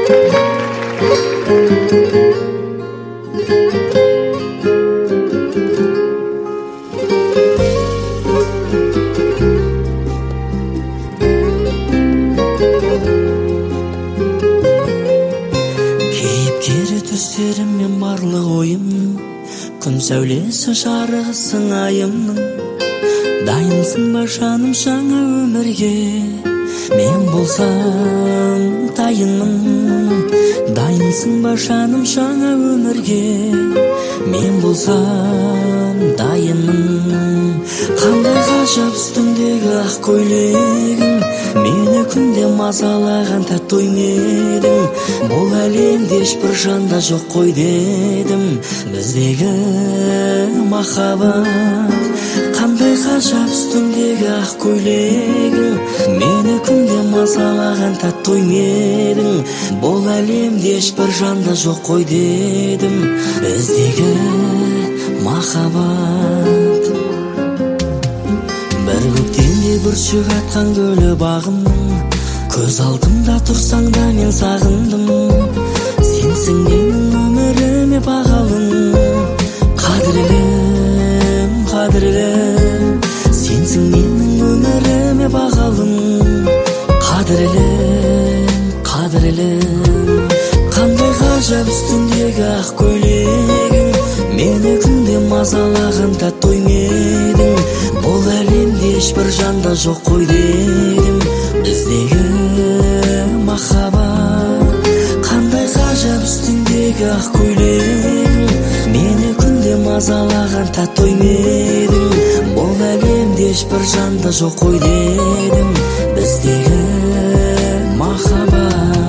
Түстеріммен барлық ойым, күн сәулесі жарығысың айымның. Дайынсың ба жаным жаңа өмірге, мен болсам дайынмын. Дайынсың ба жаным жаңа өмірге, мен болсам дайынмын. Қандай ғажап үстіңдегі ақ көйлегің, мені күнде мазалаған тәтті ой едің. Бұл әлемде ешбір жанда жоқ қой дедім, біздегі махаббат. Қандай ғажап үстіңдегі ақ көйлегің, мені күнде мазалаған тәтті ой едің. Бұл әлемде ешбір жанда жоқ қой дедім, біздегі махаббат. Бір көктемде бүршік атқан гүлі бағымның, көз алдымда тұрсаң да мен сағындым. Сенсің менің өміріме бағалым, қадірлім, қадірлім. Сенсің менің өміріме бағалым, қадірлім, қадірлім. Қандай ғажап үстіңдегі ақ көйлегің, мені күнде мазалаған тәтті ой едің. Бұл әлемде ешбір жанда жоқ қой дедім, біздегі махаббат. Қандай ғажап үстіңдегі ақ көйлегің, мені күнде мазалаған тәтті ой едің. Бұл әлемде ешбір жанда жоқ қой дедім, біздегі махаббат.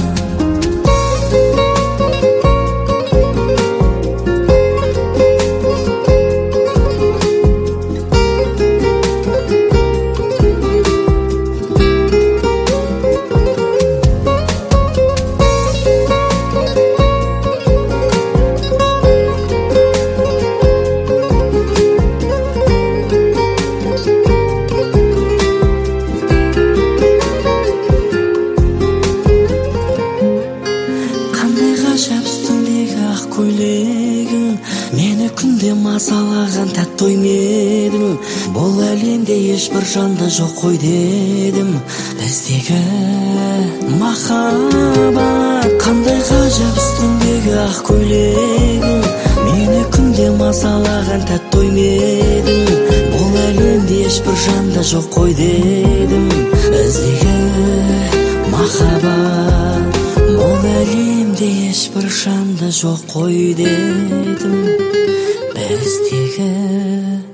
Көйлегің, мені күнде мазалаған тәтті ой едің. Бұл әлемде ешбір жанда жоқ қой дедім, біздегі махаббат. Қандай ғажап үстіңдегі ақ көйлегің, мені күнде мазалаған тәтті ой едің. Бұл әлемде ешбір жанда жоқ қой дедім, біздегі махаббат. Бұл әлемде ешбір жанда жоқ қой дедім, біздегі